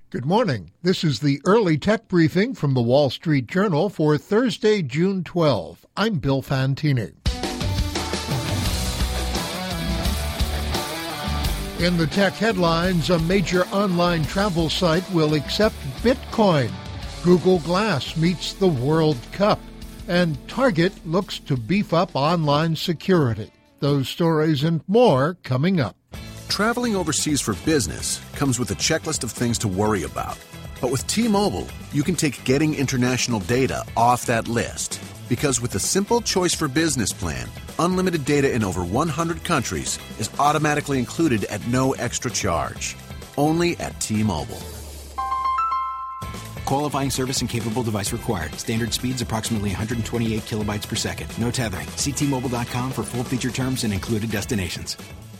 Good morning. This is the early tech briefing from the Wall Street Journal for Thursday, June 12. I'm Bill Fantini. In the tech headlines, a major online travel site will accept Bitcoin. Google Glass meets the World Cup. And Target looks to beef up online security. Those stories and more coming up. Traveling overseas for business comes with a checklist of things to worry about. But with T-Mobile, you can take getting international data off that list. Because with the Simple Choice for Business plan, unlimited data in over 100 countries is automatically included at no extra charge. Only at T-Mobile. Qualifying service and capable device required. Standard speeds approximately 128 kilobytes per second. No tethering. See T-Mobile.com for full feature terms and included destinations.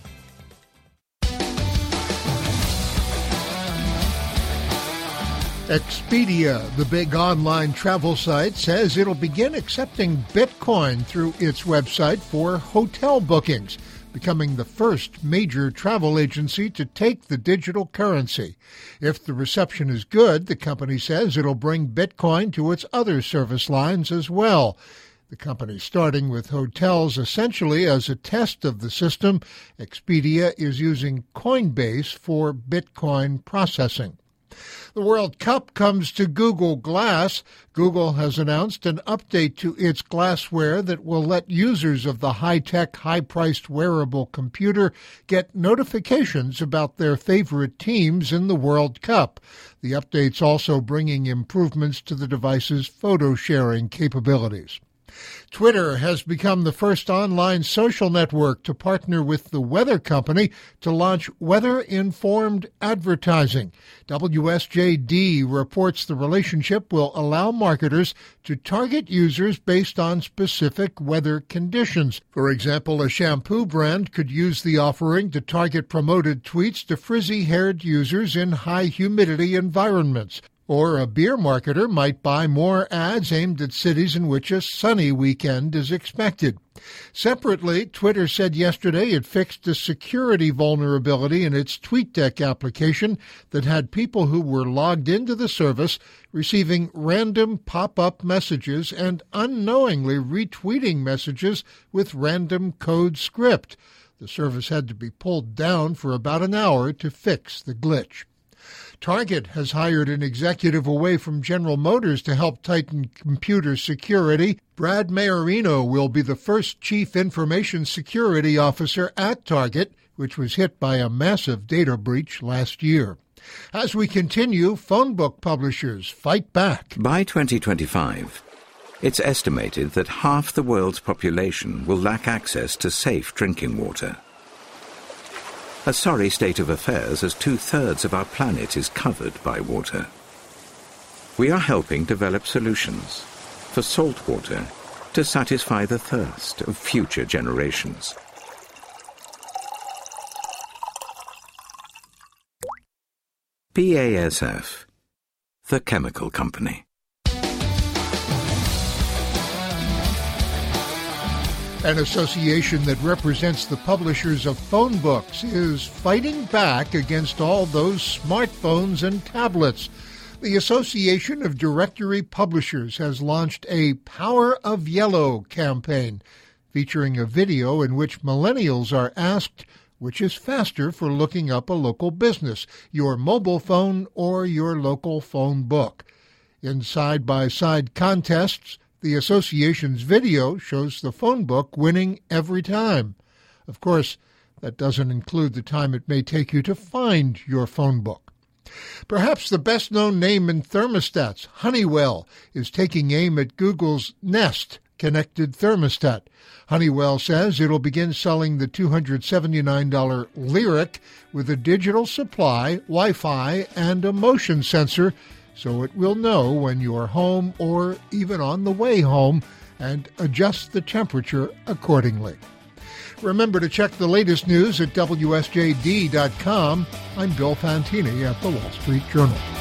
Expedia, the big online travel site, says it'll begin accepting Bitcoin through its website for hotel bookings, becoming the first major travel agency to take the digital currency. If the reception is good, the company says it'll bring Bitcoin to its other service lines as well. The company starting with hotels essentially as a test of the system. Expedia is using Coinbase for Bitcoin processing. The World Cup comes to Google Glass. Google has announced an update to its glassware that will let users of the high-tech, high-priced wearable computer get notifications about their favorite teams in the World Cup. The update's also bringing improvements to the device's photo-sharing capabilities. Twitter has become the first online social network to partner with the weather company to launch weather-informed advertising. WSJ.D reports the relationship will allow marketers to target users based on specific weather conditions. For example, a shampoo brand could use the offering to target promoted tweets to frizzy-haired users in high-humidity environments. Or a beer marketer might buy more ads aimed at cities in which a sunny weekend is expected. Separately, Twitter said yesterday it fixed a security vulnerability in its TweetDeck application that had people who were logged into the service receiving random pop-up messages and unknowingly retweeting messages with random code script. The service had to be pulled down for about an hour to fix the glitch. Target has hired an executive away from General Motors to help tighten computer security. Brad Maiorino will be the first chief information security officer at Target, which was hit by a massive data breach last year. As we continue, phone book publishers fight back. By 2025, it's estimated that half the world's population will lack access to safe drinking water. A sorry state of affairs as 2/3 of our planet is covered by water. We are helping develop solutions for salt water to satisfy the thirst of future generations. BASF, the chemical company. An association that represents the publishers of phone books is fighting back against all those smartphones and tablets. The Association of Directory Publishers has launched a Power of Yellow campaign, featuring a video in which millennials are asked which is faster for looking up a local business, your mobile phone or your local phone book. In side-by-side contests, the association's video shows the phone book winning every time. Of course, that doesn't include the time it may take you to find your phone book. Perhaps the best-known name in thermostats, Honeywell, is taking aim at Google's Nest connected thermostat. Honeywell says it'll begin selling the $279 Lyric with a digital supply, Wi-Fi, and a motion sensor, so it will know when you're home or even on the way home and adjust the temperature accordingly. Remember to check the latest news at WSJD.com. I'm Bill Fantini at the Wall Street Journal.